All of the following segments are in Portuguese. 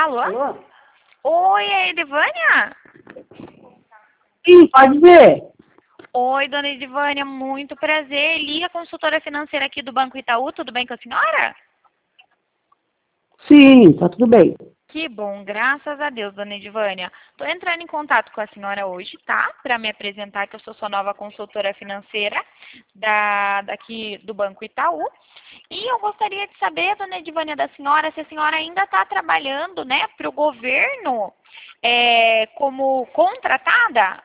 Alô? Alô? Oi, é a Edivânia? Sim, pode ver. Oi, dona Edivânia, muito prazer. Lia, consultora financeira aqui do Banco Itaú, tudo bem com a senhora? Sim, tá tudo bem. Que bom, graças a Deus, dona Edivânia. Estou entrando em contato com a senhora hoje, tá? Para me apresentar que eu sou sua nova consultora financeira daqui do Banco Itaú. E eu gostaria de saber, dona Edivânia, da senhora, se a senhora ainda está trabalhando, né, para o governo como contratada?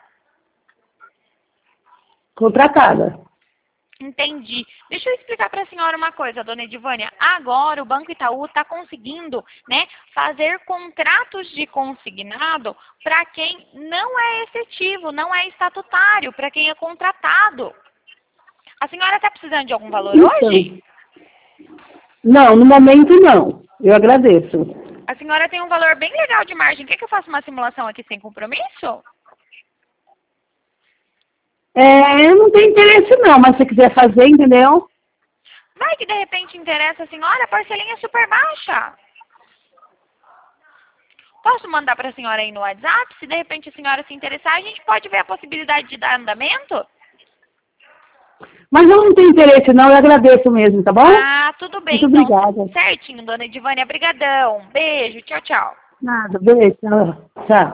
Contratada. Entendi. Deixa eu explicar para a senhora uma coisa, dona Edivânia. Agora o Banco Itaú está conseguindo, né, fazer contratos de consignado para quem não é efetivo, não é estatutário, para quem é contratado. A senhora está precisando de algum valor Então, hoje? não, no momento não. Eu agradeço. A senhora tem um valor bem legal de margem. Quer que eu faça uma simulação aqui sem compromisso? Eu não tenho interesse não, mas se quiser fazer, entendeu? Vai que de repente interessa a senhora, a parcelinha é super baixa. Posso mandar para a senhora aí no WhatsApp? Se de repente a senhora se interessar, a gente pode ver a possibilidade de dar andamento? Mas eu não tenho interesse não, eu agradeço mesmo, tá bom? Ah, tudo bem Muito então. obrigada. Certinho, dona Edivânia. Brigadão. Beijo. Tchau, tchau. Nada, beijo. Tchau.